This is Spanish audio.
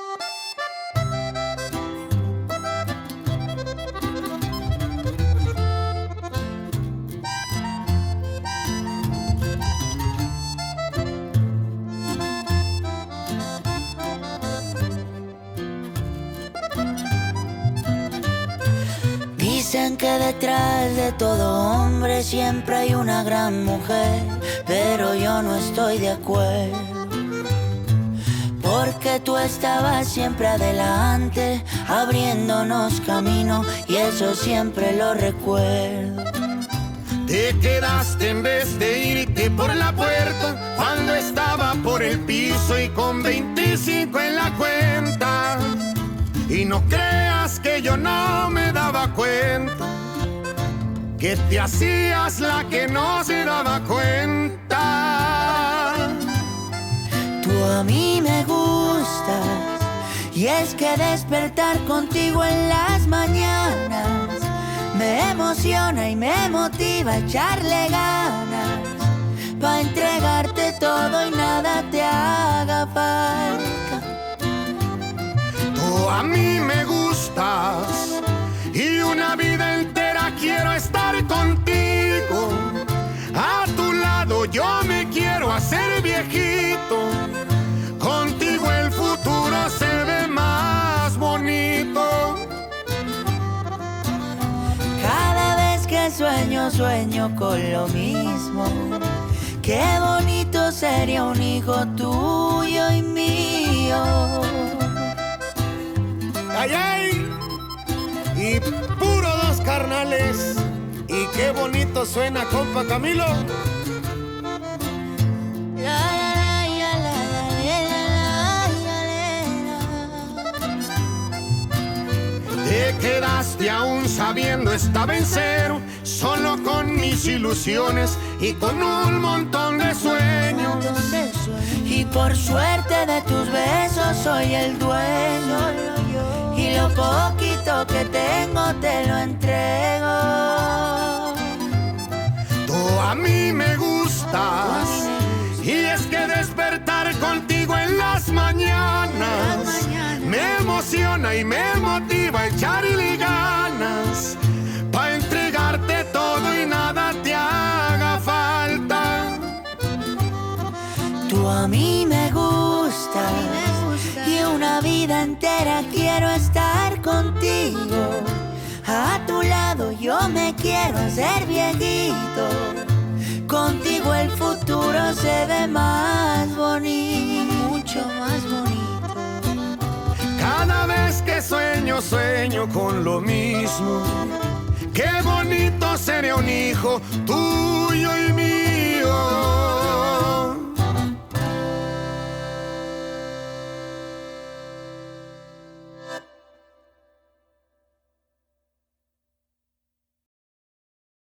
Dicen que detrás de todo hombre siempre hay una gran mujer, pero yo no estoy de acuerdo. Porque tú estabas siempre adelante, abriéndonos camino, y eso siempre lo recuerdo. Te quedaste en vez de irte por la puerta cuando estaba por el piso y con 25 en la cuenta. Y no creas que yo no me daba cuenta que te hacías la que no se daba cuenta. Tú a mí me gustas, y es que despertar contigo en las mañanas me emociona y me motiva a echarle ganas, pa' entregarte todo y nada te haga falta. Tú a mí me gustas y una vida entera quiero estar contigo. A tu lado yo me quiero hacer viejito. Contigo el futuro se ve más bonito. Cada vez que sueño, sueño con lo mismo. Qué bonito sería un hijo tuyo y mío. ¡Ay, ay! Y puro dos carnales. Y qué bonito suena, compa Camilo. Te quedaste aún sabiendo estaba en cero, solo con mis ilusiones y con un montón de sueños. Y por suerte de tus besos soy el dueño, y lo poquito que tengo te lo entrego. Tú a mí me gustas, y es que despertar contigo en las mañanas me emociona y me motiva a echarle ganas, pa' entregarte todo y nada te haga falta. Tú a mí me gustas, y una vida entera quiero estar contigo. A tu lado yo me quiero hacer viejito. Contigo el futuro se ve más bonito, mucho más bonito. Cada vez que sueño, sueño con lo mismo. Qué bonito sería un hijo, tú